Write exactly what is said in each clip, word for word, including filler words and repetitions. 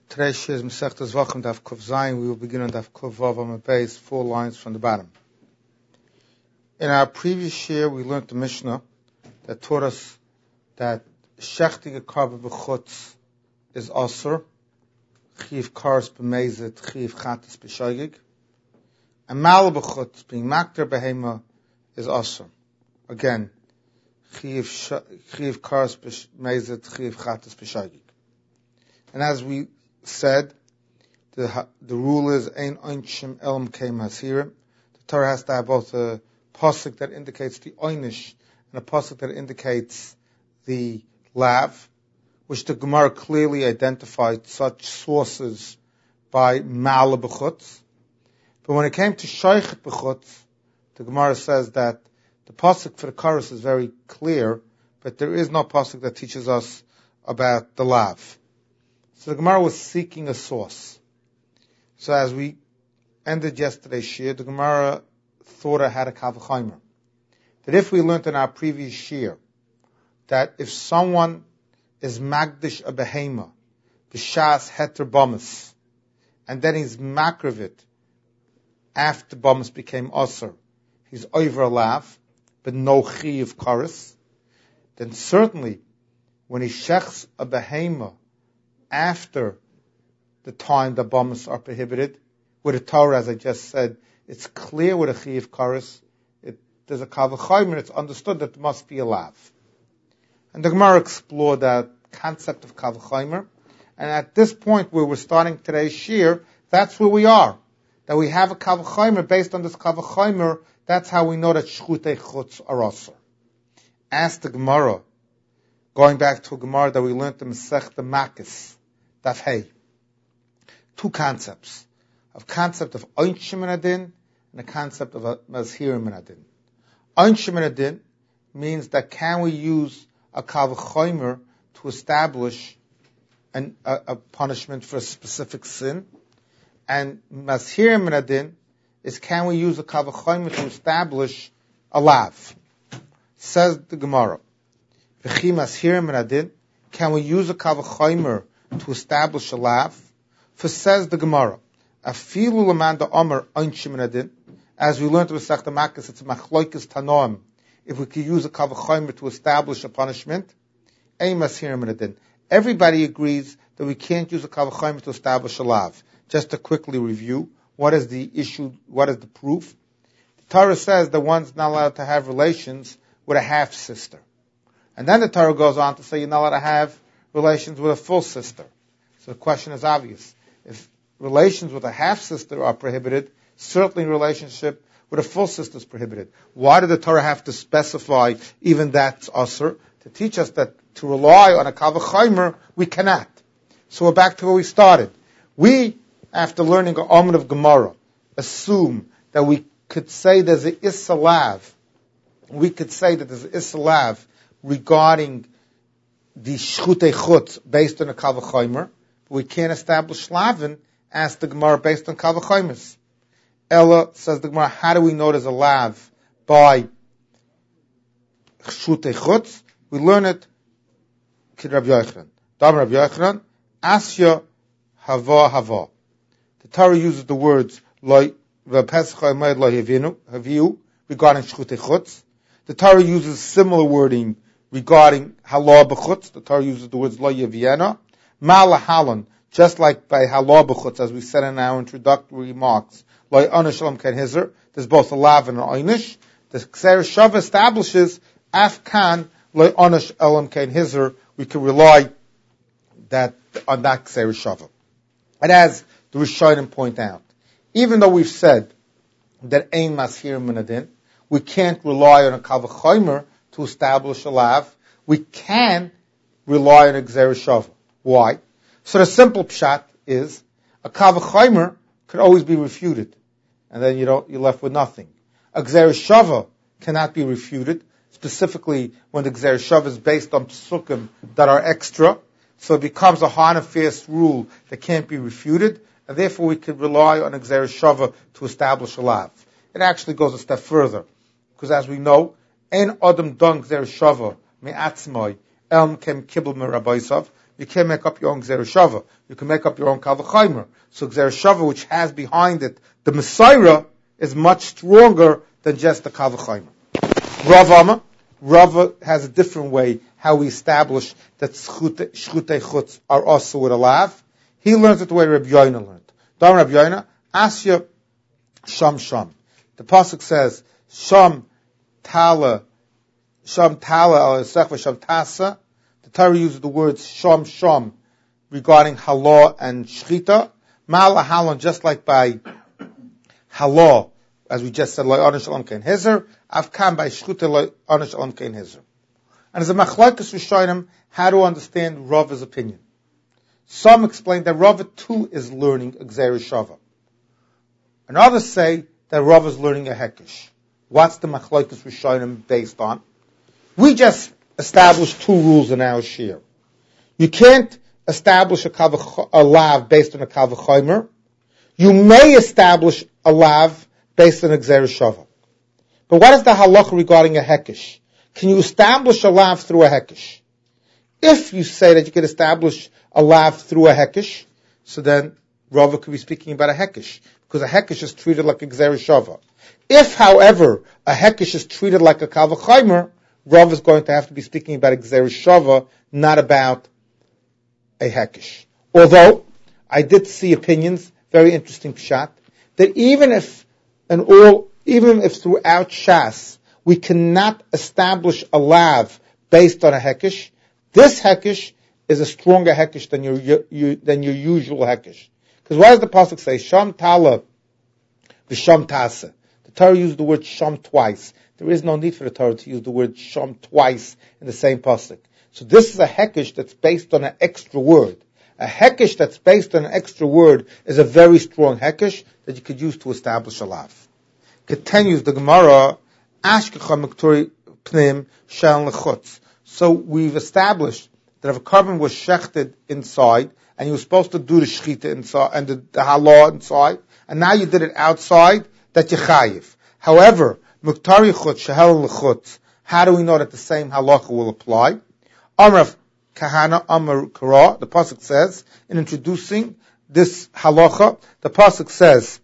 Today's shir is Masechtas Vachim Daf Kuf Zayin. We will begin on Daf Kuf Vav on the base, four lines from the bottom. In our previous shir, we learned the Mishnah that taught us that shechting a karba b'chutz is asur, chiv kares b'mezit, chiv chatas b'shagig, and mal b'chutz, being makter behema, is asur. Again, chiv kares b'mezit, chiv chatas b'shagig. And as we said, the the rule is ein einshim elm keim hasirim. The Torah has to have both a pasuk that indicates the einish and a pasuk that indicates the lav, which the Gemara clearly identified such sources by mal b'chutz. But when it came to shoichet b'chutz, the Gemara says that the pasuk for the chorus is very clear, but there is no pasuk that teaches us about the lav. So the Gemara was seeking a source. So as we ended yesterday's shir, the Gemara thought it had a kavachimer. That if we learned in our previous shir, that if someone is magdish a behema, b'shas heter bomus, and then he's makrivit, after bomus became osir, he's over a lav, but no chi of chorus, then certainly when he shechs a behema, after the time the bombs are prohibited, with a Torah, as I just said, it's clear with a chiv chorus, it, there's a kavachimer, it's understood that there must be a lav. And the Gemara explored that concept of kavachimer, and at this point where we're starting today's shir, that's where we are. That we have a kavachimer, based on this kavachimer, that's how we know that shchutei chutz are asur. Ask the Gemara, going back to a Gemara that we learned in Masechta Makis, Daf Hey. Two concepts. A concept of Einshim and Adin, and a concept of Mazhirim and Adin. Einshim and Adin means that can we use a kavachimer to establish an, a, a punishment for a specific sin? And Mazhirim and Adin is can we use a kavachimer to establish a lav? Says the Gemara. V'chi Mazhirim and Adin, can we use a kavachimer to establish a lav? For says the Gemara, afilu l'man da'omer einshim adin, as we learned in Masechta Makis, it's machloikis tanoim. If we could use a kavachimer to establish a punishment, ein mashirim adin. Everybody agrees that we can't use a kavachimer to establish a lav. Just to quickly review, what is the issue? What is the proof? The Torah says that one's not allowed to have relations with a half sister, and then the Torah goes on to say you're not allowed to have relations with a full sister. So the question is obvious. If relations with a half-sister are prohibited, certainly relationship with a full sister is prohibited. Why did the Torah have to specify even that's asur? To teach us that to rely on a kavachimer, we cannot. So we're back to where we started. We, after learning a Amud of Gemara, assume that we could say there's an Isalav. We could say that there's an Isalav regarding the shchutei chutz based on a kavachimer. We can't establish lavin as the Gemara based on kavachimus. Ella says the Gemara, how do we know there's a lav by shchutei chutz? We learn it kid Rav Yochanan. Dam Rav Yochanan, asya hava hava. The Torah uses the words lo v'pesach ha'emayed lo haviu regarding shchutei chutz. The Torah uses similar wording regarding halah b'chutz. The Torah uses the words lo yaviena. Malahalan, just like by halah b'chutz, as we said in our introductory remarks, lo onish elam ken hizer, there's both a lav and an einish. The Kseir Shava establishes afkan lo onish elam ken hizer. We can rely that on that Kseir Shava. And as the Rishonim point out, even though we've said that ein mashir min adin, we can't rely on a kavachimer to establish a lav. We can rely on a Kseir Shava. Why? So the simple pshat is a kavachimer could always be refuted, and then you don't, you're left with nothing. A Kseir Shava cannot be refuted, specifically when the Kseir Shava is based on psukim that are extra, so it becomes a hard and fast rule that can't be refuted, and therefore we could rely on a Kseir Shava to establish a lav. It actually goes a step further, because as we know, ein adam don Kseir Shava me'atzmai elm kem kibbel me rabbisav. you can't make up your own Gzeir Shava. You can make up your own Kal V'chaimer. So Gzeir Shava, which has behind it the Messiah, is much stronger than just the Kal V'chaimer. Rav Amma, Rav has a different way how we establish that Shchutei Chutz are also with a lav. He learns it the way Rabbi Yoina learned. Don Rabbi Yoina, Asya Sham Sham. The pasuk says, Sham Tala, Sham Tala al Esech Sham Tasa. The Torah uses the words Sham Sham regarding Halah and Shchita. Ma'ala Halon, just like by Halah, as we just said, Lo Anish Shalom Kein Hizer, Avkam by Shchita Lo Anish Shalom Kein Hizer. And as a machlokes Rishonim, how to understand Rav's opinion. Some explain that Rav too is learning a Gzeir Shava. And others say that Rav is learning a Hekesh. What's the machlokes Rishonim based on? We just established two rules in our shir. You can't establish a, kav, a lav based on a Kal V'chaimer. You may establish a lav based on a Gzeir Shava. But what is the halacha regarding a Hekesh? Can you establish a lav through a Hekesh? If you say that you can establish a lav through a Hekesh, so then Rava could be speaking about a Hekesh, because a Hekesh is treated like a Gzeir Shava. If, however, a Hekesh is treated like a Kal V'chaimer, Rava is going to have to be speaking about a Gzeir Shava, not about a Hekesh. Although, I did see opinions, very interesting pshat, that even if an all, even if throughout Shas, we cannot establish a lav based on a Hekesh, this Hekesh is a stronger Hekesh than your, your than your usual Hekesh. Because what does the pasuk say? Sham Tala v'Sham Tasa. The Torah used the word Sham twice. There is no need for the Torah to use the word Sham twice in the same pasuk. So this is a Hekesh that's based on an extra word. A Hekesh that's based on an extra word is a very strong Hekesh that you could use to establish a lav. Continues the Gemara, Ashkecha Mektori Pnim Shel Lechutz. So we've established that if a carbon was shechted inside, and you were supposed to do the shechita inside, and the, the halah inside, and now you did it outside, that you chayiv. However, Muktari Chutz, Shehel Lechutz, how do we know that the same halacha will apply? Amar Kahana, Amar Kara, the pasuk says, in introducing this halacha, the pasuk says,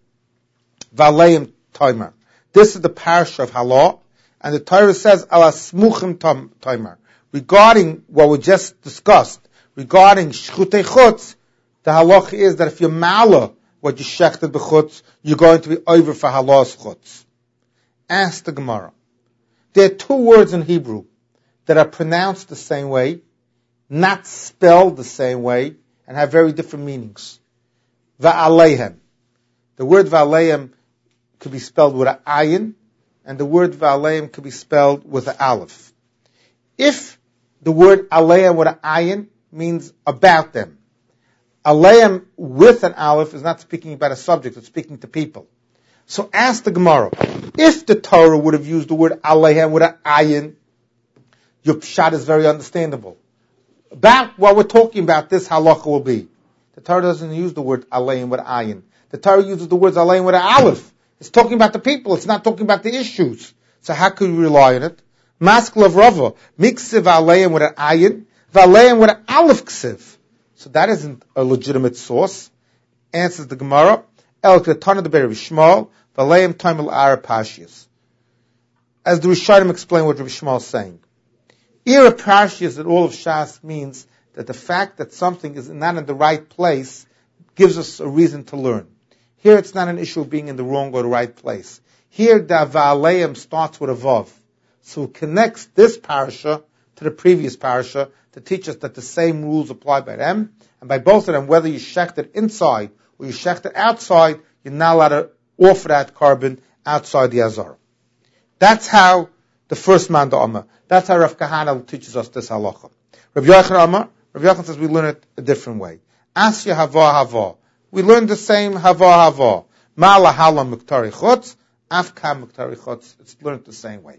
Valeim Toimer. This is the parasha of halah, and the Torah says, Ala Smuchim Toimer. Regarding what we just discussed, regarding Shchutei Chutz, the halacha is that if you mala what you shechted b'chutz, you're going to be over for halah's chutz. Ask the Gemara. There are two words in Hebrew that are pronounced the same way, not spelled the same way, and have very different meanings. Va'aleihem. The word va'aleihem could be spelled with an ayin, and the word va'aleihem could be spelled with an aleph. If the word aleim with an ayin means about them, aleim with an aleph is not speaking about a subject, it's speaking to people. So ask the Gemara, if the Torah would have used the word aleim with an ayin, your pshat is very understandable. About what we're talking about, this halacha will be. The Torah doesn't use the word aleim with ayin. The Torah uses the words aleim with an aleph. It's talking about the people, it's not talking about the issues. So how could we rely on it? Maskul of Rava, miksiv aleim with an ayin, v'aleim with an aleph ksiv. So that isn't a legitimate source. Answers the Gemara, el ketana de Rabbi Shmuel, v'aleim taimel ara pashias. As the Rishonim explain what Rabbi Shmuel is saying. Ira pashias in all of Shas means that the fact that something is not in the right place gives us a reason to learn. Here it's not an issue of being in the wrong or the right place. Here the v'aleim starts with a vav. So it connects this parasha to the previous parasha to teach us that the same rules apply by them, and by both of them, whether you shecht it inside or you shecht it outside, you're not allowed to offer that carbon outside the Azara. That's how the first man the Amma. That's how Rav Kahana teaches us this halacha. Rav Yochanan Amma, Rav Yochanan says we learn it a different way. Asya hava hava. We learn the same hava hava. Ma'ala hala muktari chutz, afka muktari chutz. It's learned the same way.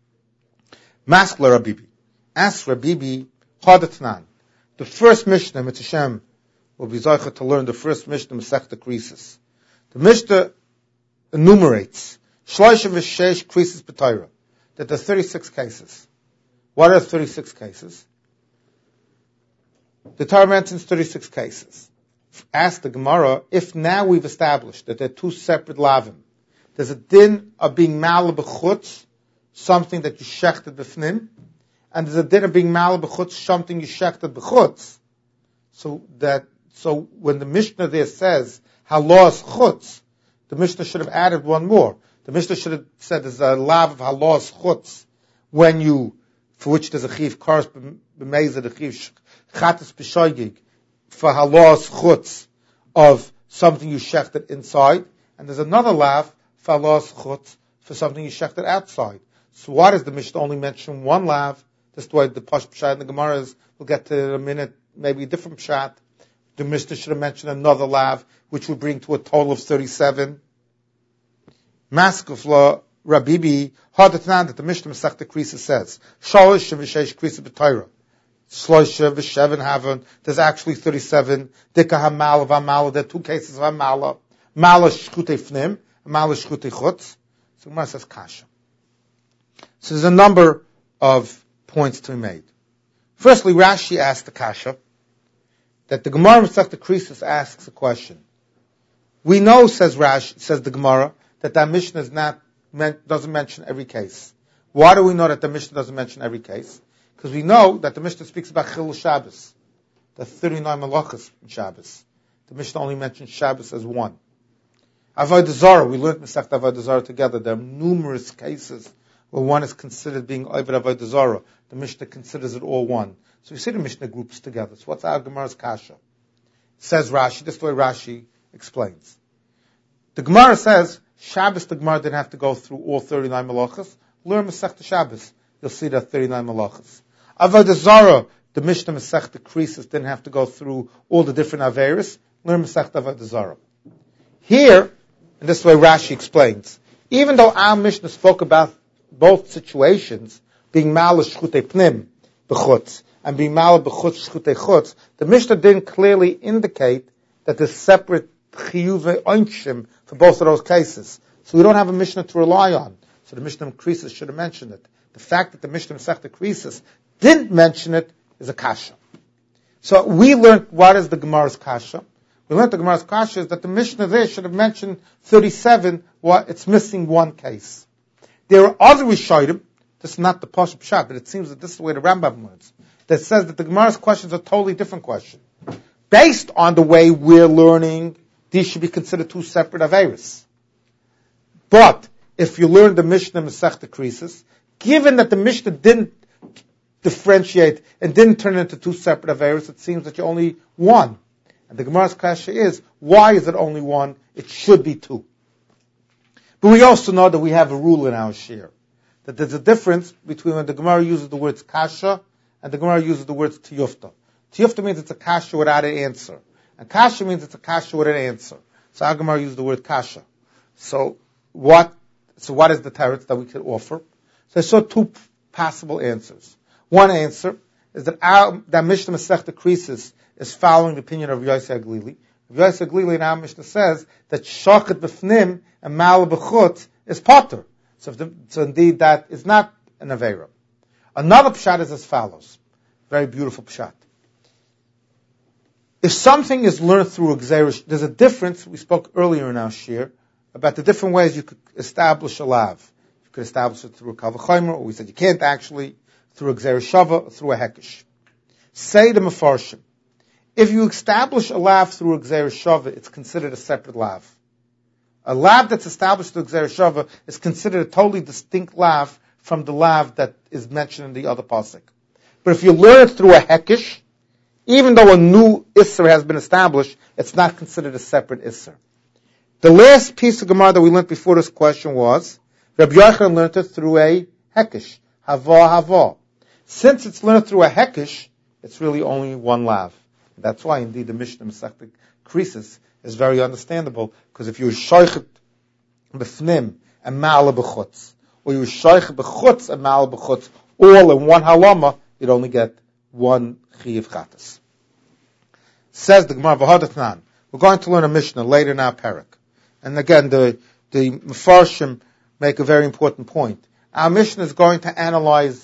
Maskler Rabibi. Ask Rabibi, Chadatnan. The first Mishnah, Mitzvah will be Zaycha to learn the first Mishnah, Masechta Krisis. The Mishnah enumerates, Shloisha v'Sheish Krisis B'Torah, that there are thirty-six cases. What are thirty-six cases? The Torah mentions thirty-six cases. Ask the Gemara, if now we've established that they're two separate lavim, there's a din of being mala b'chutz, something that you shechted b'fnim, and there's a din of being mala b'chutz, something you shechted b'chutz. So that, so when the Mishnah there says, halos chutz, the Mishnah should have added one more. The Mishnah should have said there's a lav of halos chutz, when you, for which there's a chiv, kars b'mezah, the chiv, chatas b'shoigig, for halos chutz, of something you shechted inside, and there's another lav, for halos chutz, for something you shechted outside. So why does the Mishnah only mention one lav? That's the way the Posh Pshat in the Gemara is. We'll get to it in a minute, maybe a different Pshat. The Mishnah should have mentioned another lav, which would bring to a total of thirty-seven. Maskufla Rabibi Hadatnan, that the Mishnah Masechta Krisa says, Shalosh v'sheish Krisa b'Torah, Shloisha v'sheven haven. There's actually thirty-seven. Dika hamala v'amala. There are two cases of hamala. Mala shchutei fnim, mala shchutei chutz. So Gemara says kasha. So there's a number of points to be made. Firstly, Rashi asked the kasha that the Gemara Masechta Krisis asks a question. We know, says Rashi, says the Gemara, that that Mishnah is not meant, doesn't mention every case. Why do we know that the Mishnah doesn't mention every case? Because we know that the Mishnah speaks about Chilul Shabbos, the thirty-nine malachas in Shabbos. The Mishnah only mentions Shabbos as one. Avodah Zarah, we learned Masechta Avodah Zarah together. There are numerous cases where one is considered being Oved Avodah Zarah. The Mishnah considers it all one. So you see the Mishnah groups together. So what's our Gemara's kasha? Says Rashi, this is the way Rashi explains. The Gemara says, Shabbos, the Gemara didn't have to go through all thirty-nine malachas. Learn Masechta Shabbos. You'll see that thirty-nine malachas. Avodah Zarah, the Mishnah Masechta Krisis didn't have to go through all the different Averis. Learn Masechta Avodah Zarah. Here, and this is the way Rashi explains, even though our Mishnah spoke about both situations, being Mala Shchutei Pnim, B'chutz, and being Mala B'chutz Shchutei Chutz, the Mishnah didn't clearly indicate that there's separate Chiyuve Onshim for both of those cases. So we don't have a Mishnah to rely on. So the Mishnah Krisis should have mentioned it. The fact that the Mishnah Masechta Krisis didn't mention it is a kasha. So we learned what is the Gemara's kasha. We learned the Gemara's kasha is that the Mishnah there should have mentioned thirty-seven, what it's missing one case. There are other Rishonim, this is not the Posh Pshat, but it seems that this is the way the Rambam learns, that says that the Gemara's question is a totally different question. Based on the way we're learning, these should be considered two separate Averis. But if you learn the Mishnah Masechta Krisis, given that the Mishnah didn't differentiate and didn't turn it into two separate Averis, it seems that you're only one. And the Gemara's kasha is, why is it only one? It should be two. But we also know that we have a rule in our shir, that there's a difference between when the Gemara uses the words kasha and the Gemara uses the words tiyufta. Tiyufta means it's a kasha without an answer. And kasha means it's a kasha with an answer. So our Gemara uses the word kasha. So what, so what is the teretz that we could offer? So I saw two possible answers. One answer is that our, that Mishnah Masechta Krisis is following the opinion of Yosef Aglili. Yosef Aglili in our Mishnah says that shochet b'fnim and mal b'chutz is potter. So, the, so indeed that is not an avera. Another pshat is as follows. Very beautiful pshat. If something is learned through a gzeirish, there's a difference, we spoke earlier in our shir, about the different ways you could establish a lav. You could establish it through a kal v'chomer, or we said you can't actually, through a gzeirish shava, or through a hekesh. Say the mefarshim. If you establish a lav through a gzeirish shava, it's considered a separate lav. A lav that's established through a gzeirish shava is considered a totally distinct lav from the lav that is mentioned in the other pasuk. But if you learn it through a hekesh, even though a new Isser has been established, it's not considered a separate Isser. The last piece of Gemara that we learned before this question was, Rabbi Yochanan learned it through a Hekesh, Hava Hava. Since it's learned through a Hekesh, it's really only one lav. That's why, indeed, the Mishnah Masechta Krisis is very understandable, because if you shoichet b'fnim and ma'ala b'chutz, or you shoichet b'chutz and ma'ala b'chutz, all in one halama, you'd only get one Chiyav Chatas. Says the Gemara V'Hadatnan. We're going to learn a Mishnah later in our parak. And again, the, the Mefarshim make a very important point. Our Mishnah is going to analyze the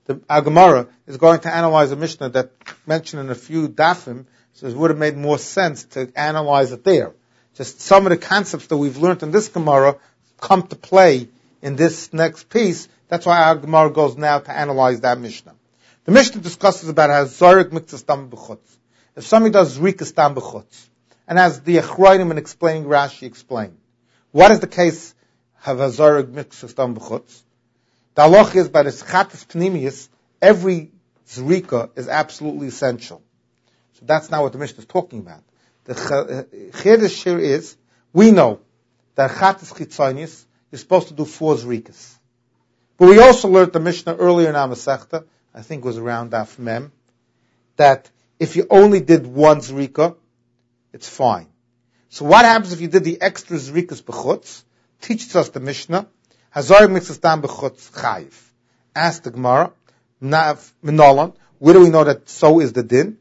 the our Gemara is going to analyze a Mishnah that mentioned in a few dafim, so it would have made more sense to analyze it there. Just some of the concepts that we've learned in this Gemara come to play in this next piece. That's why our Gemara goes now to analyze that Mishnah. The Mishnah discusses about how Zorik mixes tam b'chutz. If somebody does Zrikas tam b'chutz, and as the Achrayim in explaining Rashi explained, what is the case of a Zorik mixes tam b'chutz? The halach is by the Chatas Pnimius, every Zrika is absolutely essential. So that's not what the Mishnah is talking about. The Chedesh here is, we know that Chatas Chitzonis, you're supposed to do four Zrikas. But we also learned the Mishnah earlier in our Masechta, I think it was around Daf Mem, that if you only did one Zrika, it's fine. So what happens if you did the extra Zrikas b'chutz? Teaches us the Mishnah, Hazar mixes down b'chutz chayiv. Ask the Gemara, Nav Minolan, where do we know that so is the din?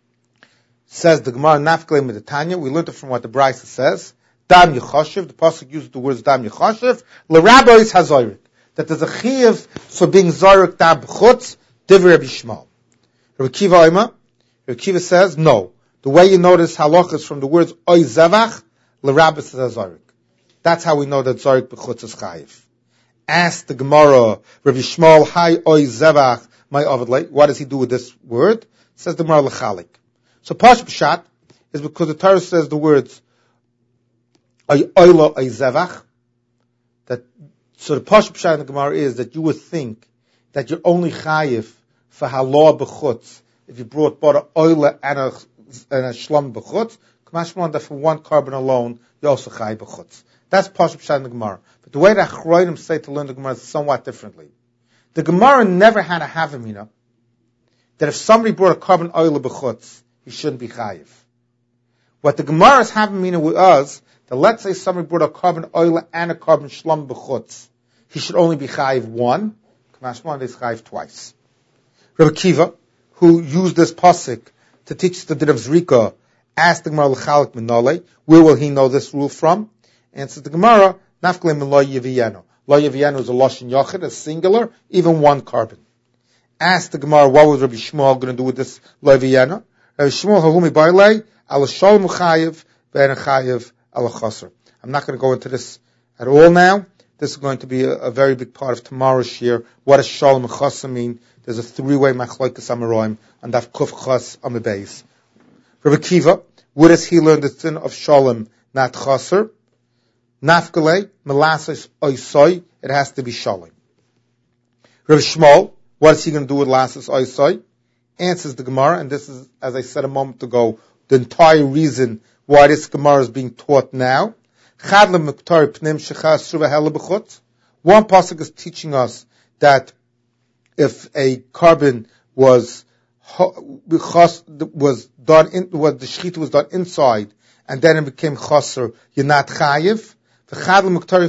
Says the Gemara, Nafklei Meditanya, we learned it from what the Brisa says, Dam Yechoshev, the Pasuk uses the words Dam Yechoshev, L'Rabbi is Hazorik, that there's a chiyuv for being Zorik Dam b'chutz, Divrei Rabbi Shmuel. Rabbi Kiva Oima, Rabbi Kiva says, no. The way you notice halach is from the words Oy Zevach, L'Rabbi is Hazorik. That's how we know that Zorik b'chutz is chayiv. Ask the Gemara, Rabbi Shmuel, Hi Oy Zevach, my Ovidlay, what does he do with this word? Says the Gemara L'chalik. So Pash B'shat is because the Torah says the words Oy Oyla Oy Zevach, that, so the Pash B'shat in the Gemara is that you would think that you're only chayiv for halah b'chutz if you brought both an Oyla and a, and a shlam b'chutz, Kamashman that for one carbon alone, you also chayiv b'chutz. That's Pash B'shat in the Gemara. But the way that Achroidim say to learn the Gemara is somewhat differently. The Gemara never had a havamina that if somebody brought a carbon oil b'chutz, he shouldn't be chayiv. What the Gemara is havamina with us, that let's say somebody brought a carbon oil and a carbon shlam b'chutz, he should only be chayiv one, Kamashman is chayiv twice. Rabbi Kiva, who used this pasuk to teach the din of Zrika, asked the Gemara l'chalik minole, where will he know this rule from? Answers the Gemara, Nafklei min lo yiviyenu. Lo yiviyenu is a lashon yachid, a singular, even one carbon. Asked the Gemara, what was Rabbi Shmuel going to do with this lo yiviyenu? Rabbi Shmuel halumi bailei, al shalom chayiv, ve'en chayiv al chaser. I'm not going to go into this at all now. This is going to be a, a very big part of tomorrow's shir. What does shalom and chaser mean? There's a three-way machlokes amaroim on daf kuf chas on the base. Rabbi Kiva, where does he learn the sin of shalom, not chaser? Nafkale, Melasis Oisoi, it has to be Shalom. Rabbi Shmuel, what is he going to do with Lasis Oisoi? Answers the Gemara, and this is, as I said a moment ago, the entire reason why this Gemara is being taught now. One pasuk is teaching us that if a carbon was was done in, was the shechita was done inside, and then it became chaser, you're not chayiv. That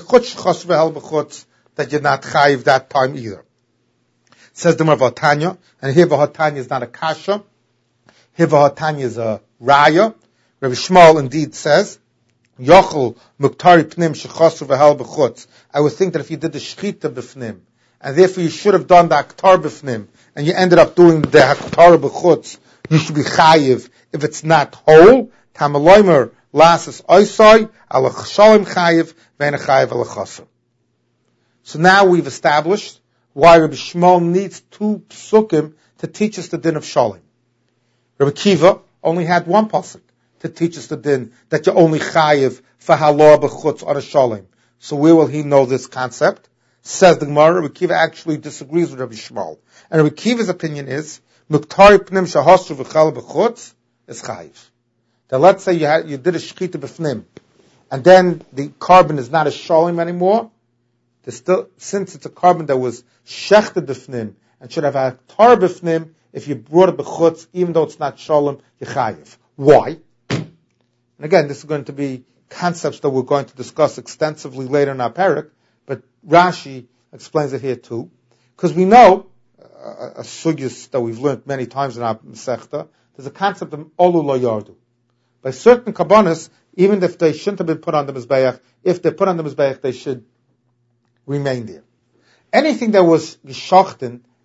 you're not chayiv that time either. Says the Gemara Vatanya, and here Vatanya is not a kasha. Here Vatanya is a raya. Rabbi Shmuel indeed says, Yochel muktari pnim shechasru v'hel b'chutz. I would think that if you did the shechita b'fnim, and therefore you should have done the aktar b'fnim, and you ended up doing the aktar b'chutz, you should be chayiv if it's not whole. Tamaloimer lasas oisai ala shalom chayiv ve'en chayiv ala chaser. So now we've established why Rabbi Shmuel needs two psukim to teach us the din of shalom. Rabbi Kiva only had one pasuk to teach us the din that you only chayiv for halah b'chutz on a shalom. So where will he know this concept? Says the Gemara, Rabbi Kiva actually disagrees with Rabbi Shmuel. And Rabbi Kiva's opinion is, muktari pnim shahasru v'chal b'chutz is chayiv. That let's say you had, you did a shechita b'fnim, and then the carbon is not a shalom anymore. There's still, since it's a carbon that was shechted b'fnim and should have a tar b'fnim, if you brought it b'chutz, even though it's not shalom, you chayiv. Why? And again, this is going to be concepts that we're going to discuss extensively later in our parak, but Rashi explains it here too, because we know uh, a sugyas that we've learned many times in our Masechta. There's a concept of olu lo yardu. By certain kabbanas, even if they shouldn't have been put on the Mizbeach, if they're put on the Mizbeach, they should remain there. Anything that was geshachten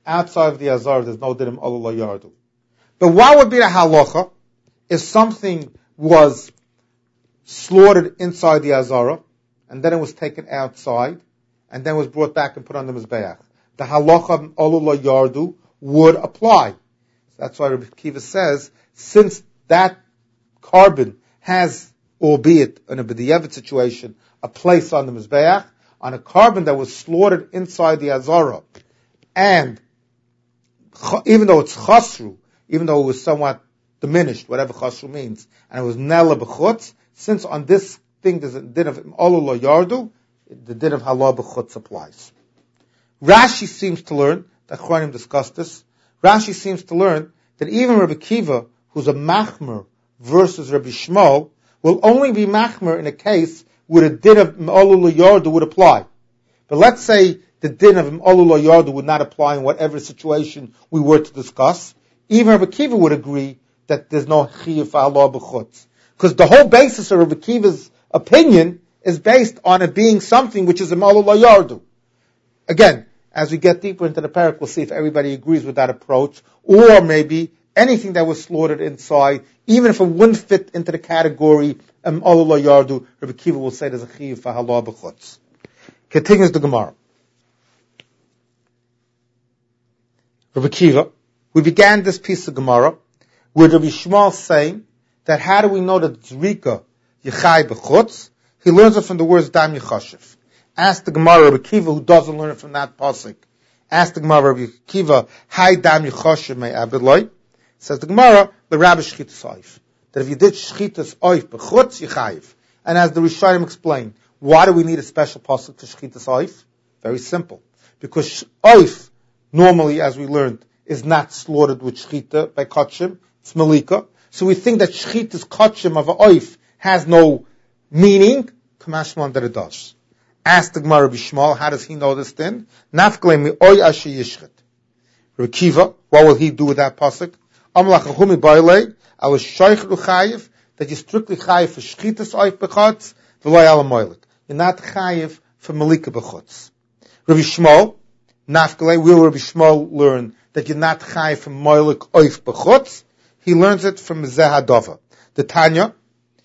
outside of the Azara, there's no dinim Olu Lo Yardu. But what would be the halacha if something was slaughtered inside the Azara, and then it was taken outside, and then was brought back and put on the Mizbeach? The halacha of Olu Lo Yardu would apply. So that's why Rabbi Akiva says, since that carbon has, albeit in a b'diavad situation, a place on the Mizbeach, on a carbon that was slaughtered inside the Azara, and even though it's chasru, even though it was somewhat diminished, whatever chasru means, and it was nela b'chutz, since on this thing there's a din of Olu Lo Yardu, the din of halah b'chutz applies. Rashi seems to learn, the Achronim discussed this, Rashi seems to learn that even Rabbi Akiva, who's a machmer versus Rabbi Shmuel, will only be machmer in a case where the din of Olu Lo Yardu would apply. But let's say the din of Olu Lo Yardu would not apply in whatever situation we were to discuss. Even Rabbi Akiva would agree that there's no chiyuv for halah b'chutz. Because the whole basis of Rabbi Akiva's opinion is based on it being something which is a Olu Lo Yardu. Again, as we get deeper into the parak, we'll see if everybody agrees with that approach, or maybe anything that was slaughtered inside, even if it wouldn't fit into the category of Olu Lo Yardu, Rabbi Akiva will say there's a chiyuv for halah b'chutz. Continues the Gemara. Rabbi Akiva, we began this piece of Gemara with Rabbi Shmuel saying that how do we know that Zrika Yechai b'chutz? He learns it from the words Dam Yechashiv. Ask the Gemara Rabbi Akiva, who doesn't learn it from that pasuk. Ask the Gemara Rabbi Akiva, Hai Dam Yechashiv may abedloi. Says the Gemara, the Rabbi Shchitas Oif. That if you did Shchitas Oif b'chutz Yechayiv. And as the Rishonim explained, why do we need a special pasuk for Shchitas Oif? Very simple. Because Oif, normally, as we learned, is not slaughtered with shchita by kachim. It's malika. So we think that shchita's kachim of a oif has no meaning. Kamashman that it does. Ask the Gemara Rabbi Shmuel, how does he know this then? Nafklei mi oy asher yishchet. Rabbi Akiva, what will he do with that pasuk? Amlach achumi bailei, al shaykh chayiv, that you're strictly chayiv for shchita's oif b'chutz, v'loy ala moilik. You're not chayiv for malika b'chutz. Rabbi Shmuel, Nafkalei, will Rabbi Shmuel learn that you're not chai from moilik oif b'chutz? He learns it from Zehadova. The Tanya,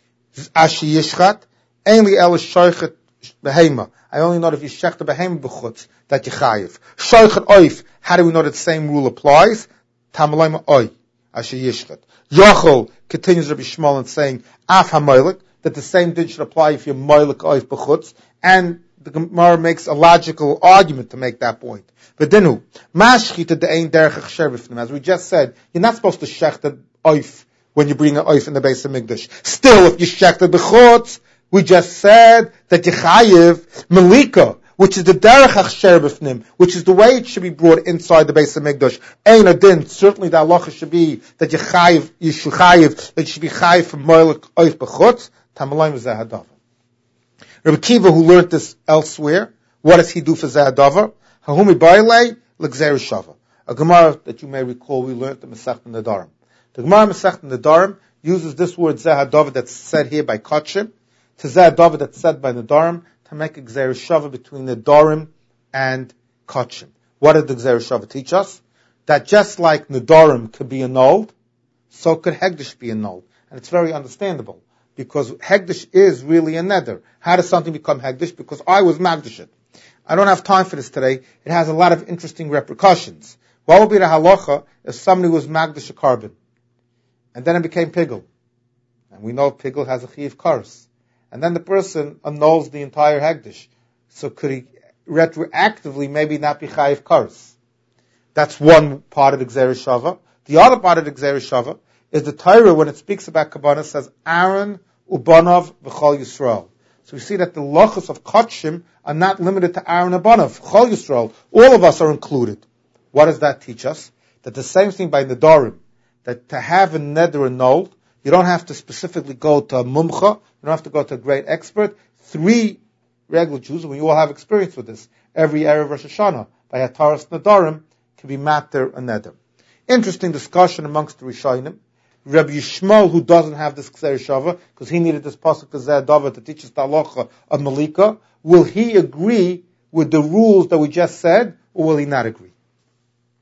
Ashi Yishchat, Ainli El Shoichet Behema. I only know if you shech the Behema b'chutz that you chayiv. Shoichet oif, how do we know that the same rule applies? Tamalayma oy, Ashi Yishchat. Yochel continues Rabbi Shmuel in saying, Af HaMoilik, that the same thing should apply if you're moilik oif b'chutz, and the Gemara makes a logical argument to make that point. But then who? Mashchita de ein derech achsher b'fnim. As we just said, you're not supposed to shech the oif when you bring an oif in the base of Mikdash. Still, if you shech the b'chutz, we just said that you chayiv malika, which is the derech achsher b'fnim, which is the way it should be brought inside the base of Mikdash. Ein adin, certainly the halacha should be that you chayiv, you should chayiv, that you should be chayiv from moilik oif b'chutz. Tamalayim zehadav. Rabbi Akiva, who learned this elsewhere, what does he do for Zehadavar? Hahumi Bailei, L'Gzeir Shava. A Gemara that you may recall we learned in Masechet Nedarim. The Gemara Masechet Nedarim uses this word Zehadavar that's said here by Kachim to Zehadavar that's said by Nedarim to make a Gzeir Shava between Nedarim and Kachim. What did the Gzeir Shava teach us? That just like Nedarim could be annulled, so could Hegdish be annulled. And it's very understandable. Because Hegdish is really a neder. How does something become Hegdish? Because I was Magdish it. I don't have time for this today. It has a lot of interesting repercussions. What would be the halacha if somebody was Magdish a carbon? And then it became Pigel. And we know Pigel has a Chiv Kars. And then the person annuls the entire Hegdish. So could he retroactively maybe not be Chayiv Kars? That's one part of the Gzeir Shava. The other part of the Gzeir Shava is the Torah, when it speaks about Kabbalah, says Aaron Ubanov v'chol Yisrael. So we see that the lochus of Kachim are not limited to Aaron Ubanov, Chol Yisrael. All of us are included. What does that teach us? That the same thing by Nedarim, that to have a neder annulled, you don't have to specifically go to a mumcha, you don't have to go to a great expert. Three regular Jews, and we all have experience with this, every Erev Rosh Hashanah, by Hataras Nedarim, can be matter a neder. Interesting discussion amongst the Rishonim. Rabbi Yishmael, who doesn't have this Gzeir Shava, because he needed this pasuk of Zehadavar to teach us the halacha of Malika, will he agree with the rules that we just said, or will he not agree?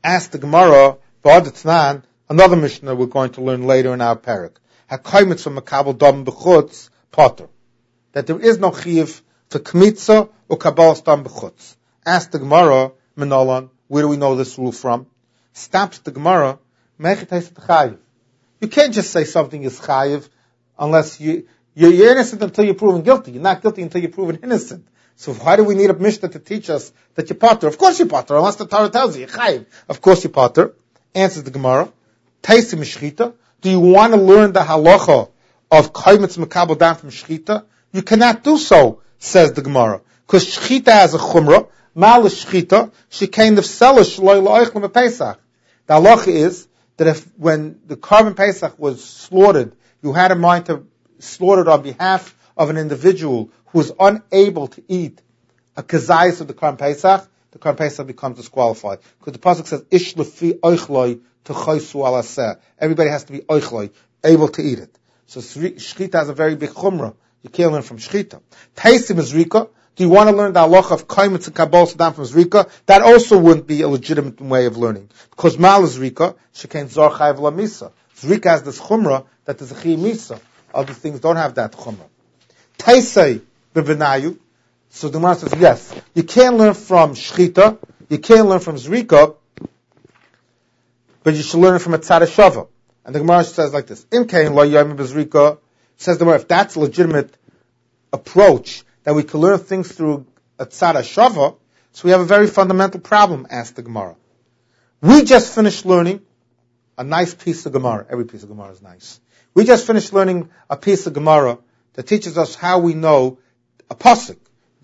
Ask the Gemara, Ba'adatnan, another Mishnah we're going to learn later in our parak. HaKaimitz from Makabel Dam B'chutz, Potter. That there is no Chiv to Kmitza or Kabbalah Dam B'chutz. Ask the Gemara, Menolan, where do we know this rule from? Stops the Gemara, Mechet Hesed Chayiv. You can't just say something is Chayiv unless you, you're, you're innocent until you're proven guilty. You're not guilty until you're proven innocent. So why do we need a Mishnah to teach us that you're Potter? Of course you're Potter, unless the Torah tells you you're Chayiv. Of course you're Potter. Answers the Gemara, Taisim Shchita. Do you want to learn the halacha of Kaimitz Mekabel Dam from Shchita? You cannot do so, says the Gemara. Because Shchita has a chumrah, Mal Shchita, she came of Selish Loi La'oichlem Pesach. The halacha is that if, when the Korban Pesach was slaughtered, you had in mind to slaughter it on behalf of an individual who is unable to eat a kazayas of the Korban Pesach, the Korban Pesach becomes disqualified. Because the pasuk says, Ish lefi oichloi t'chaysu alaseh. Everybody has to be oichloi, able to eat it. So Shchita has a very big chumrah. You can't learn from Shchita. Taisim is Rika. Do you want to learn the halacha of Kaimitz and Kabbalah Saddam from Zrika? That also wouldn't be a legitimate way of learning. Because Mal is Zrika, Shekain Zor Chayav La Misa. Zrika has this chumrah that there's a Chi Misa. Other things don't have that chumrah. Taisei Bebenayu. So the Gemara says, yes, you can't learn from Shchita, you can't learn from Zrika, but you should learn it from a Tzad Shava. And the Gemara says like this, Im Kain Lo Yom Bezrika, says the Gemara, if that's a legitimate approach, that we can learn things through a Tzad Shava, so we have a very fundamental problem, asked the Gemara. We just finished learning a nice piece of Gemara. Every piece of Gemara is nice. We just finished learning a piece of Gemara that teaches us how we know a pasuk.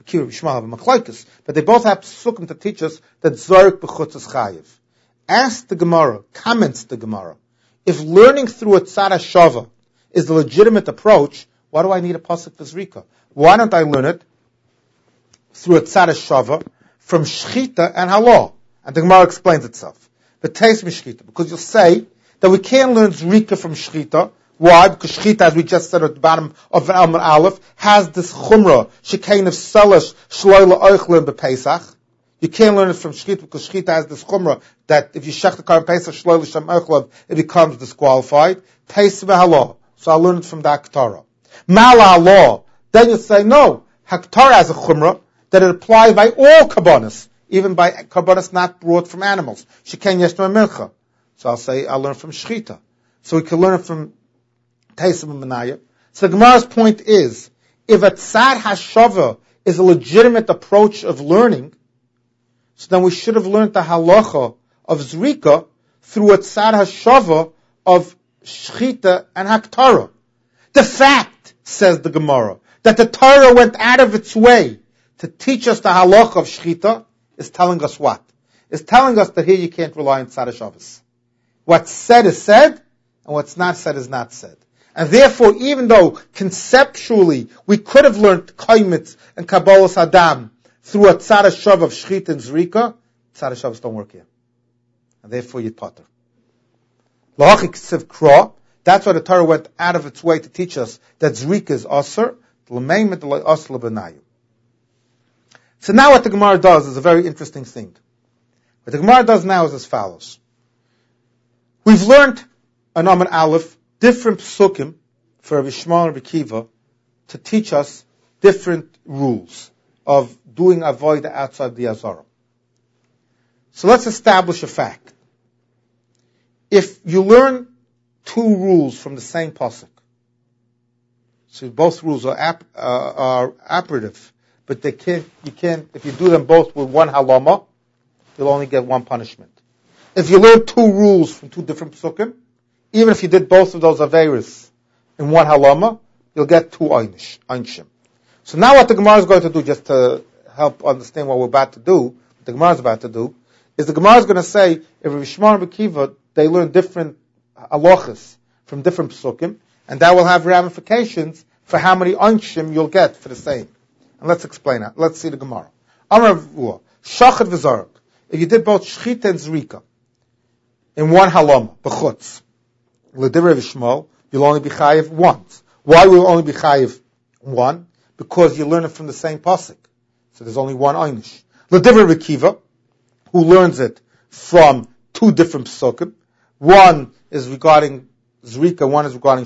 But they both have psukim to teach us that Zorik b'chutz is chayiv. Ask the Gemara, comments the Gemara, if learning through a Tzad Shava is the legitimate approach, why do I need a pasuk for Zrika? Why don't I learn it through a Tzad Shava from Shchita and Halal? And the Gemara explains itself. But taste me Shchita, because you'll say that we can't learn Zrika from Shchita. Why? Because Shchita, as we just said at the bottom of Alman Aleph, has this chumrah, shekain of Selish, shloila oichlin b'Pesach. You can't learn it from Shchita because Shchita has this chumrah that if you shech the Korban Pesach, shloila shem oichlin, it becomes disqualified. Taste halal. So I'll learn it from the Haktorah. Mala halal. Then you say, no, Haktorah has a chumrah that it applies by all kabbanas, even by kabbanas not brought from animals. Shekain yeshno mincha. So I'll say, I'll learn from Shchita. So we can learn it from Taisim and Menaya. So the Gemara's point is, if a Tzad HaShava is a legitimate approach of learning, so then we should have learned the halacha of Zrika through a Tzad HaShava of Shchita and Haktorah. The fact, says the Gemara, that the Torah went out of its way to teach us the halacha of Shchita is telling us what? It's telling us that here you can't rely on Tzad HaShavas. What's said is said, and what's not said is not said. And therefore, even though conceptually we could have learned Kaimitz and Kabbalah Saddam through a Tzad Shav of Shchit and Zrika, Tzad Shavs don't work here. And therefore you'd potter. Lahachik Siv Kra, that's why the Torah went out of its way to teach us that Zrika is Asr, L'meimet Asr L'benayu. So now what the Gemara does is a very interesting thing. What the Gemara does now is as follows. We've learned an Amen Aleph, different psukim for Rabbi Shmuel and Rabbi Kiva to teach us different rules of doing avodah outside the Azara. So let's establish a fact. If you learn two rules from the same pasuk, so both rules are ap, uh, are operative, but they can't, you can't, if you do them both with one halama, you'll only get one punishment. If you learn two rules from two different psukim, even if you did both of those averis in one halama, you'll get two einish, einshim. So now what the Gemara is going to do, just to help understand what we're about to do, what the Gemara is about to do, is the Gemara is going to say, if Rabbi Shmuel and Rabbi Kiva, they learn different halachas from different psukim, and that will have ramifications for how many einshim you'll get for the same. And let's explain that. Let's see the Gemara. Amar Avua, Shachat v'Zarak. If you did both Shchita and Zrika in one halama, b'chutz, L'divrei Shmuel, you'll only be chayiv once. Why will you only be chayiv one? Because you learn it from the same pasuk. So there's only one einish. L'divrei Kiva, who learns it from two different psukim. One is regarding Zrika, one is regarding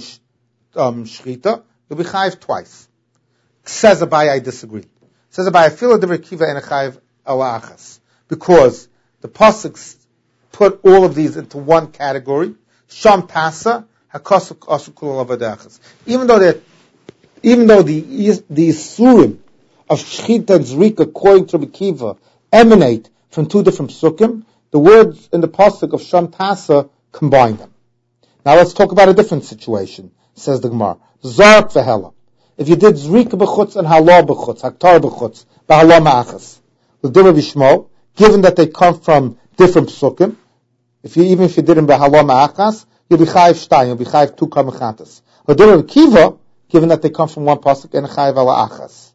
um, Shchita. You'll be chayiv twice. Says Abai, I disagree. Says Abai, I feel a different kiva and a chayiv ala achas. Because the pasuk put all of these into one category. Sham tasa, hakasuk asukul avadachas. Even though they even though the the isurim of Shchita and Zrika, according to Rabbi Kiva, emanate from two different psukim, the words in the pasuk of Sham Tasa combine them. Now let's talk about a different situation, says the Gemara. Zark v'hela. If you did Zrika b'chutz and Halah b'chutz, Haktar b'chutz, b'Halah ma'achas, l'dimah v'shmo, given that they come from different psukim, if you, even if you did them b'Halah ma'achas, you'll be chayiv shtayim, you'll be chayiv two kamachatas. L'dimah v'kiva, given that they come from one pasuk and chayiv ala achas.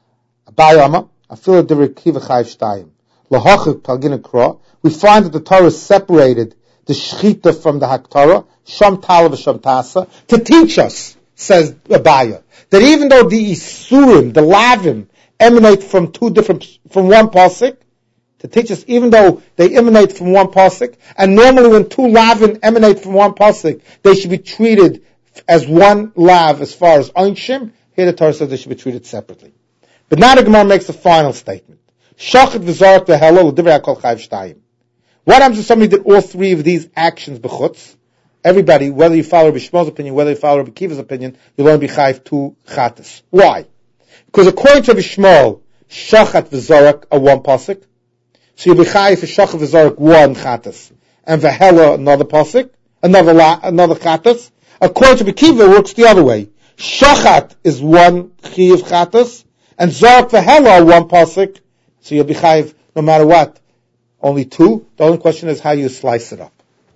Abayama, I feel a different kiva chayiv shtayim. Lahachik palgin kra. We find that the Torah separated the shchita from the haktara, sham tala v'sham tasa, to teach us, says Abaya, that even though the isurim, the lavim, emanate from two different, from one pasuk, to teach us, even though they emanate from one pasuk, and normally when two lavim emanate from one pasuk, they should be treated as one lav as far as einshim. Here the Torah says they should be treated separately. But now the Gemara makes a final statement. Shachet v'zarak v'hela l'divrei hakol chayiv shtayim. What happens if somebody did all three of these actions b'chutz? Everybody, whether you follow Rabbi Shmuel's opinion, whether you follow Rabbi Kiva's opinion, you'll only be chayiv two chatas. Why? Because according to Rabbi Shmuel, shachet v'zarak are one pasuk, so you'll be chayiv for shachet v'zarak one chatas, and v'hela another pasuk, another la, another chatas. According to Rabbi Kiva, it works the other way. Shachat is one chayiv chatas, and zarak v'hela are one pasuk, so you'll be chayiv no matter what. Only two. The only question is how you slice it up.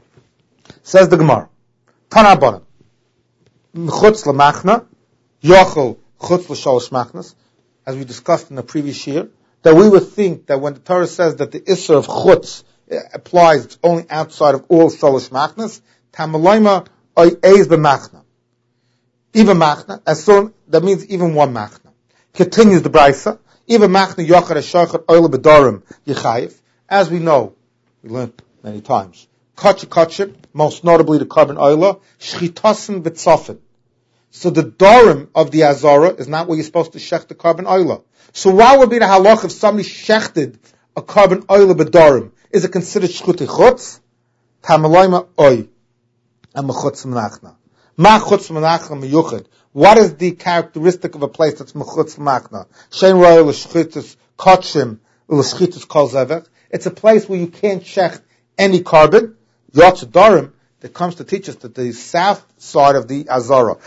Says the Gemara. Tana Baran. Chutz l'machna. Yochel chutz l'shalosh machnas. As we discussed in the previous year, that we would think that when the Torah says that the Isser of chutz applies, it's only outside of all shalosh machnas. Tamalayma oy eiz b'machna. Even machna. As soon, that means even one machna. Continues the Brisa. Even machna yochar eshachar oil b'darim yichayiv. As we know, we learned many times, kachik kachik, most notably the carbon oila, shchitasim b'tzafin. So the darim of the azara is not where you're supposed to shech the carbon oila. So what would be the halach if somebody shechted a carbon oila b'darim? Is it considered shchuti chutz? Tamalayma oy. And mechutz menachna. Ma chutz menachna meyuchid. What is the characteristic of a place that's mechutz menachna? Shein roya l'shchitus kachim l'shchitus kol zevech. It's a place where you can't shecht any carbon. Yotz darim that comes to teach us that the south side of the Azara.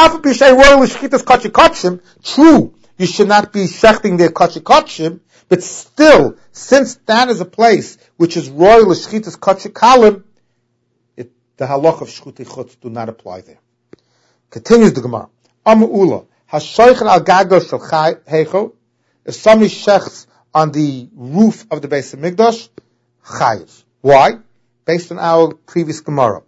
True, you should not be shechting their kachikachim, but still, since that is a place which is royal l'shchitas kachikalim, the halach of shchuti chutz do not apply there. Continues the Gemara. Ama'ula hashoichel al gago shel heicho. If somebody shechts on the roof of the Beis Hamikdash, chayiv. Why? Based on our previous Gemara.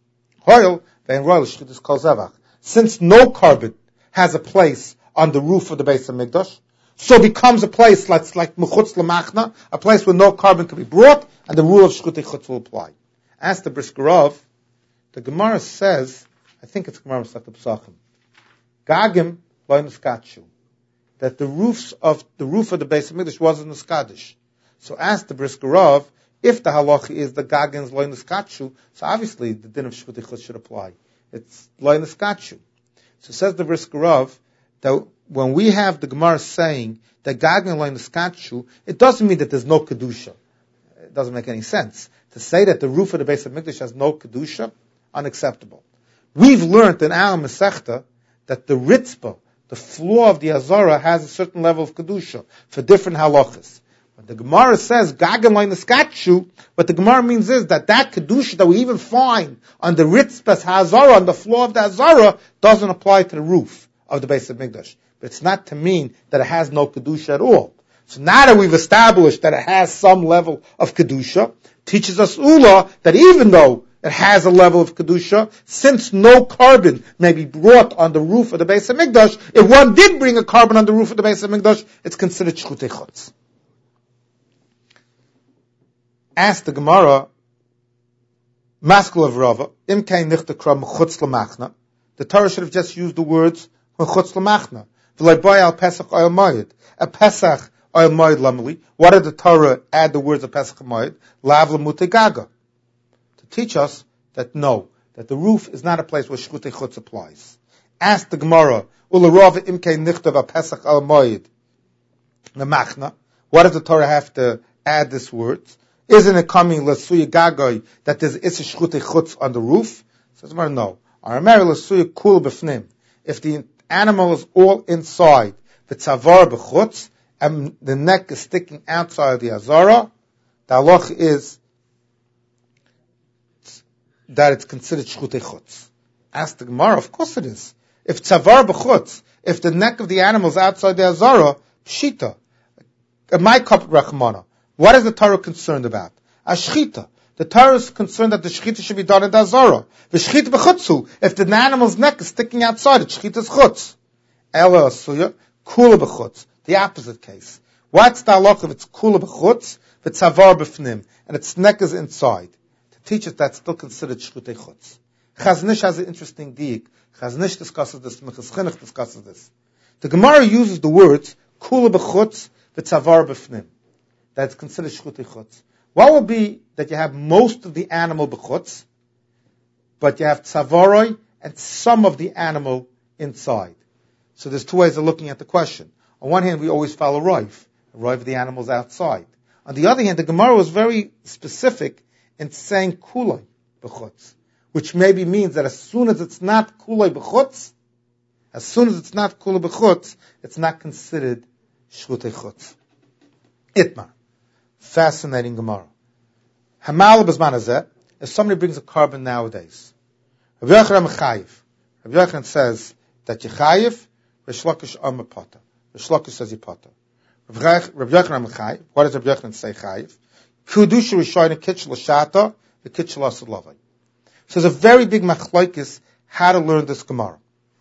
Since no carbon has a place on the roof of the Beis Hamikdash, so becomes a place like, like Mechutz L'machna, a place where no carbon can be brought, and the rule of Shchuti Chutz will apply. As the Briskerov, the Gemara says, I think it's Gemara Masechet Pesachim, Gagim lo niskadshu, that the roofs of the roof of the Beis Hamikdash wasn't niskadish. So ask the Briskerov, if the halacha is the Gagins lo niskadshu, so obviously the din of Shchuti Chutz should apply. It's lo niskadshu. So says the Briskerov that when we have the Gemara saying that Gagin lo niskadshu, it doesn't mean that there's no kedusha. It doesn't make any sense to say that the roof of the Beis Hamikdash has no kedusha. Unacceptable. We've learned in our Masechta that the ritzpah, the floor of the Azara, has a certain level of kedusha for different halachas. When the Gemara says Gagin lo niskadshu, what the Gemara means is that that kedusha that we even find on the ritzpah's Hazara, on the floor of the Azara, doesn't apply to the roof of the Beis Hamikdash. But it's not to mean that it has no kedusha at all. So now that we've established that it has some level of kedusha, teaches us Ula that even though it has a level of kedusha, since no carbon may be brought on the roof of the Beis Hamikdash, if one did bring a carbon on the roof of the Beis Hamikdash, it's considered shchutei chutz. Ask the Gemara, Maskul of Rava, Imkein Nichta Kra Mechutz L'Machna. The Torah should have just used the words Mechutz L'Machna. V'lai boy al Pesach oil moed. A Pesach oil moed lamali. What did the Torah add the words of Pesach moed? Lav l'mute gaga. To teach us that no, that the roof is not a place where Shchutei Chutz applies. Ask the Gemara, Ula Rava Imkein Nichta a Pesach oil moed L'Machna. What does the Torah have to add this words? Isn't it coming l'suya gagoy that there's issa shchutei chutz on the roof? Says no. Arameri l'suya kul b'fnim. If the animal is all inside, v'tzavar b'chutz, and the neck is sticking outside the azara, the halach is that it's considered shchutei chutz. Ask the Gemara, of course it is. If tzavar b'chutz, if the neck of the animal is outside the azara, pshita. My cup rachmana. What is the Torah concerned about? Ashchita. The Torah is concerned that the shchita should be done in the azara. The shchita b'chutzu. If the animal's neck is sticking outside, it's shchita's chutz. Ela asuya kula b'chutz. The opposite case. What's the halach if it's kula b'chutz, v'tzavar b'fnim, and its neck is inside? To teach us that's still considered shchutei chutz. Chazon Ish has an interesting diik. Chazon Ish discusses this. Minchas Chinuch discusses this. The Gemara uses the words kula b'chutz, v'tzavar b'fnim. That's considered shchutei chutz. What would be that you have most of the animal b'chutz, but you have tzavaroi and some of the animal inside? So there's two ways of looking at the question. On one hand, we always follow roif. Roif, the animal's outside. On the other hand, the Gemara was very specific in saying kuloi b'chutz, which maybe means that as soon as it's not kuloi b'chutz, as soon as it's not kuloi b'chutz, it's not considered shchutei chutz. Itmar. Fascinating Gemara. Hamal b'zman hazeh, if somebody brings a carbon nowadays, Rabbi Yochanan mechayiv. Rabbi Yochanan says that you chayiv, Reish Lakish amar pata. Reish Lakish says you pata. Rabbi Yochanan mechayiv. What does Rabbi Yochanan say chayiv? Kedusha rishoyna kitchel l'shata, the kitchel asad lavai. So there's a very big machlokes how to learn this Gemara.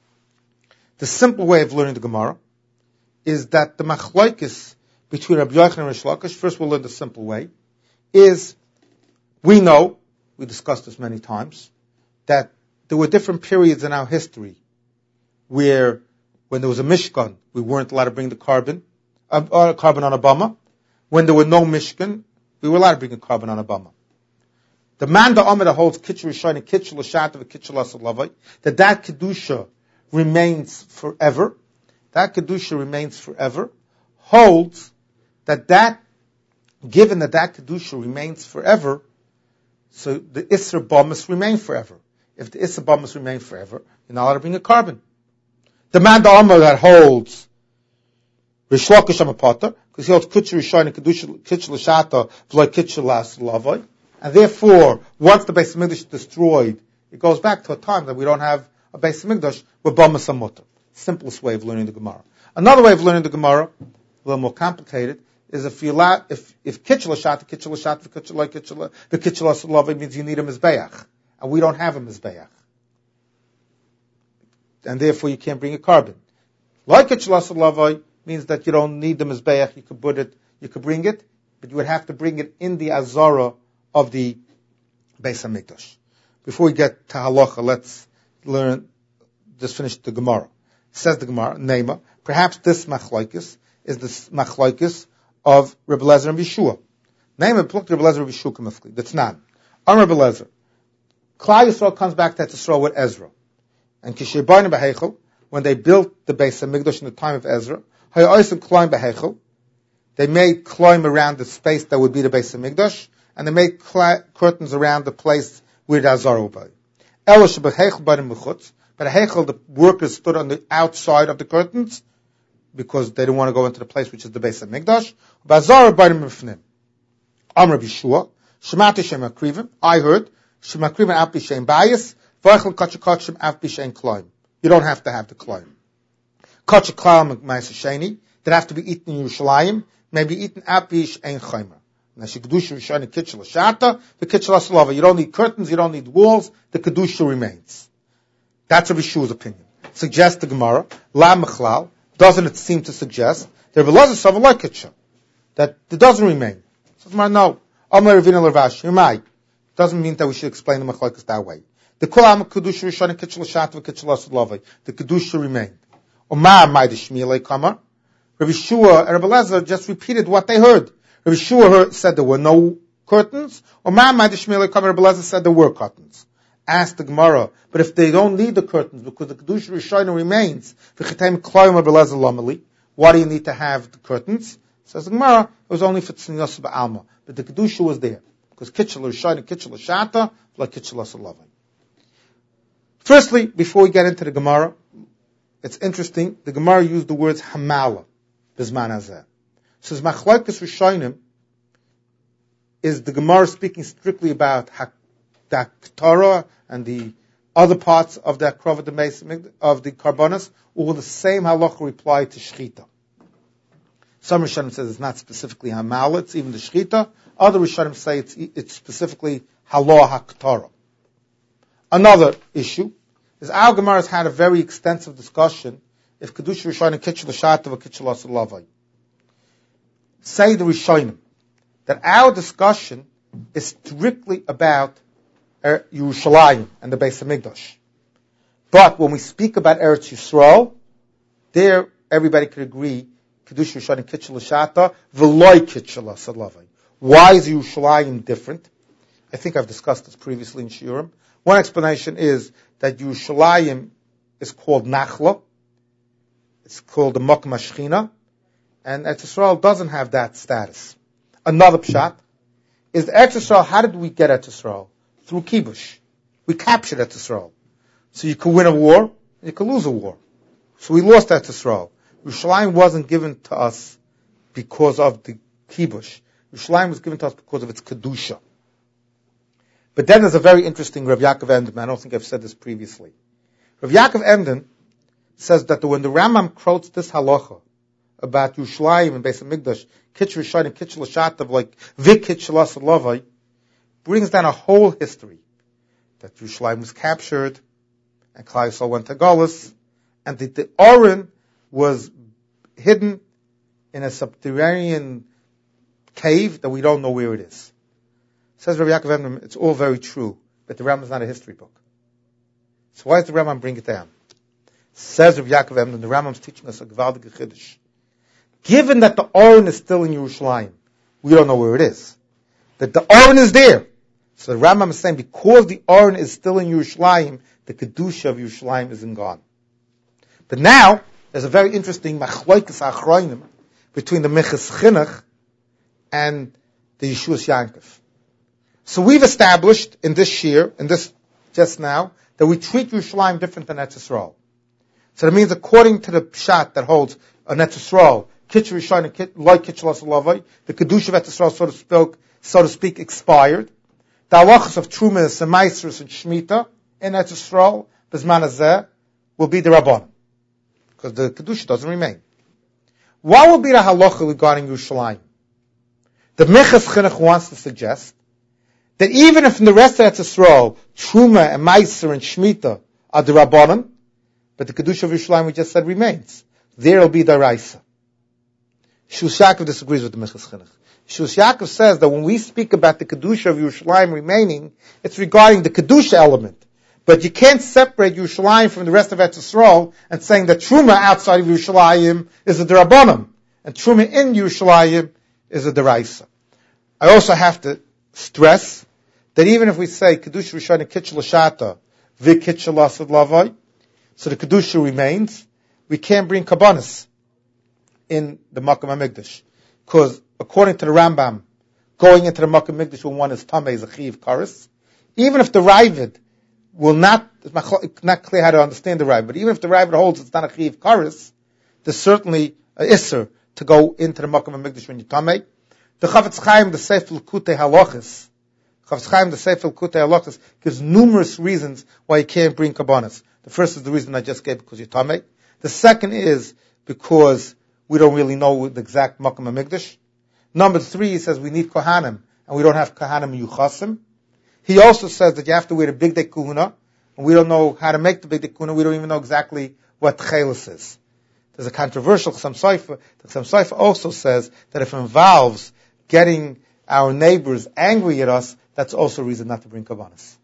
The simple way of learning the Gemara is that the machlokes between Rabbi Yochanan and Reish Lakish, first we'll learn the simple way, is we know, we discussed this many times, that there were different periods in our history where when there was a Mishkan, we weren't allowed to bring the carbon, uh, uh, carbon on a bama. When there were no Mishkan, we were allowed to bring a carbon on a bama. The man the Amida holds Kitchel Rishon and Kitchel L'Shat and Kitchel Asad Lavai, that that Kedusha remains forever, that Kedusha remains forever, holds that that, given that that Kedusha remains forever, so the Isser Ba must remain forever. If the Isser Ba must remain forever, you're not allowed to bring a carbon. The man the Amar that holds Reish Lakish Amar Pata, because he holds Kitchel Rishon and Kitchel L'Shata v'lo Kitchel Asad Lavai, and therefore, once the Beis Hamikdash is destroyed, it goes back to a time that we don't have a Beis Hamikdash with Ba Masamota. Simplest way of learning the Gemara. Another way of learning the Gemara, a little more complicated, is if you allow, if, if kitchel l'shat, kitchel l'shat, the kitchel l'kitchel, the kitchel l'shat, means you need a mizbeach. And we don't have a mizbeach. And therefore you can't bring a carbon. Like kitchel l'shat means that you don't need the mizbeach, you could put it, you could bring it, but you would have to bring it in the azara of the Beis Hamikdash. Before we get to halacha, let's learn, just finish the Gemara. Says the Gemara, Neima, perhaps this machlokes is the machlokes of Rebbe Lezer and Yeshua. Name it, look to Rebbe Lezer and Yeshua Kamifli. That's not. On Rebbe Lezer. Klal Yisrael comes back to Yisrael with Ezra. And Kishebayim B'Heichel, when they built the Beis Hamikdash in the time of Ezra, Haya'osim Kloim B'Heichel, they made Kloim around the space that would be the Beis Hamikdash, and they made cl- curtains around the place where the Azar would be. Elosh B'Heichel B'Nim B'Chutz, but Heichel, the workers stood on the outside of the curtains, because they didn't want to go into the place which is the Beis Hamikdash. Bazar b'nim b'fnim. Amar B'Shua, Shemati Shem Akrivim. I heard Shem Akrivim af b'shem bayis, v'echel kachakachim af b'shem kloim. You don't have to have the kloim. Kachaklam ma'aser sheni that have to be eaten in Yerushalayim may be eaten af b'shem chaymer. Now she kedusha rishon kitchel l'shata, the kitchel aslava. You don't need curtains, you don't need walls. The kedusha remains. That's Rabbi Shua's opinion. Suggests the Gemara, la mechlal. Doesn't it seem to suggest that that it doesn't remain? So no. Amar Ravina L'Ravash, Yirmai, doesn't mean that we should explain the machlokes that way. The Kulam Kedusha Rishon Kitchel Shat Kitchel Asud Lavai. The Kedusha remained. Omar Maida Shmielei Kamar. Rabbi Shua and Rabbi Elazar just repeated what they heard. Rabbi Shua heard, said there were no curtains. Omar Maida Shmielei Kamar. Rabbi Elazar said there were curtains. Asked the Gemara, but if they don't need the curtains because the Kedusha Rishon remains, V'chitem Kloim Rabbi Elazar Lamali, why do you need to have the curtains? Says the Gemara, it was only for Tznius Ba'alma, but the Kedusha was there because Kitchel Rishon and Kitchel Shata like Kitchel Asud Lavai. Firstly, before we get into the Gemara, it's interesting, the Gemara used the words Hamala, Bizman Hazeh. It says, Machlokes Rishonim is the Gemara speaking strictly about the Torah and the other parts of the Akrova of the Karbonos, or the same halacha reply to Shechita. Some Rishonim says it's not specifically Hamala, it's even the Shechita. Other Rishonim say it's, it's specifically Halah HaKtorah. Another issue is our Gemara has had a very extensive discussion if Kedusha Rishon and Kitchel Shatav or Kitchel Asud Lavai. Say the Rishonim that our discussion is strictly about er, Yerushalayim and the Beis HaMikdash. But when we speak about Eretz Yisrael, there everybody could agree Kedusha Rishon and Kitchel Shatav v'loy Kitchel Asud Lavai. Why is Yerushalayim different? I think I've discussed this previously in Shiurim. One explanation is that Yerushalayim is called Nachla. It's called the Makom HaShechina. And Eretz Yisrael doesn't have that status. Another pshat is the Eretz Yisrael, how did we get Eretz Yisrael? Through Kibush. We captured Eretz Yisrael. So you could win a war, and you could lose a war. So we lost Eretz Yisrael. Yerushalayim wasn't given to us because of the Kibush. Yerushalayim was given to us because of its Kedusha. But then there's a very interesting Rav Yaakov Emden. I don't think I've said this previously. Rav Yaakov Emden says that when the Rambam quotes this halacha about Yerushalayim and Beis HaMikdash, Kitchel Rishon and Kitchel Shatav, like Vik Kitchel Asud Lavai, brings down a whole history. That Yerushalayim was captured, and Klal Yisrael went to Golus, and the, the Oren was hidden in a subterranean cave that we don't know where it is. Says Rabbi Yaakov Emden, it's all very true, but the Rambam is not a history book. So why does the Rambam bring it down? Says Rabbi Yaakov Emden, the Rambam is teaching us a Gevaldige Chiddush. Given that the Oren is still in Yerushalayim, we don't know where it is. That the Oren is there. So the Rambam is saying, because the Oren is still in Yerushalayim, the Kedusha of Yerushalayim isn't gone. But now, there's a very interesting Machlokes Achronim between the Minchas Chinuch and the Yeshuas Yankov. So we've established in this year, in this just now, that we treat Yerushalayim different than Eretz Yisrael. So that means according to the pshat that holds on Eretz Yisrael, Kitchel Rishon and like Kitchel Asud Lavai, the Kedusha of Eretz Yisrael, so to speak, so to speak, expired. The halachas of Trumas and Maasros and Shemitah in Eretz Yisrael, Bizman Hazeh, will be the Rabbanan, because the Kedusha doesn't remain. What will be the halacha regarding Yerushalayim? The Minchas Chinuch wants to suggest that even if in the rest of Eretz Yisrael, Truma and Meiser and Shemitah are the Rabbanan, but the Kedusha of Yerushalayim we just said remains. There will be the Raisa. Shus Yaakov disagrees with the Minchas Chinuch. Shus Yaakov says that when we speak about the Kedusha of Yerushalayim remaining, it's regarding the Kedusha element. But you can't separate Yerushalayim from the rest of Eretz Yisrael and saying that Truma outside of Yerushalayim is a Derabanan, and Truma in Yerushalayim is a Deraisa. I also have to stress that even if we say Kedusha Rishon and Kitchel Shatav, Vik Kitchel Asud Lavai, so the Kedusha remains, we can't bring Kabbanis in the Makom HaMikdash. Because according to the Rambam, going into the Makom HaMikdash when one is Tameh is a Chiv Karis. Even if the Ravid will not, it's not clear how to understand the Ravid, but even if the Ravid holds it's not a Chiv Karis, there's certainly an Isser to go into the Makom HaMikdash when you're Tameh. The Chavetz Chaim, the Sefer Likutei Halachos, Chavetz Chaim, the Sefer Likutei Halachos, gives numerous reasons why you can't bring Kabbanis. The first is the reason I just gave, because you're Tameh. The second is because we don't really know the exact Makom HaMikdash. Number three, he says we need Kohanim, and we don't have Kohanim Yuchasim. He also says that you have to wear the Big Day Kahuna, and we don't know how to make the Big Day Kahuna, we don't even know exactly what Tchelis is. There's a controversial Chassam Sofer. The Chassam Sofer also says that if it involves getting our neighbors angry at us, that's also a reason not to bring Kabbanis.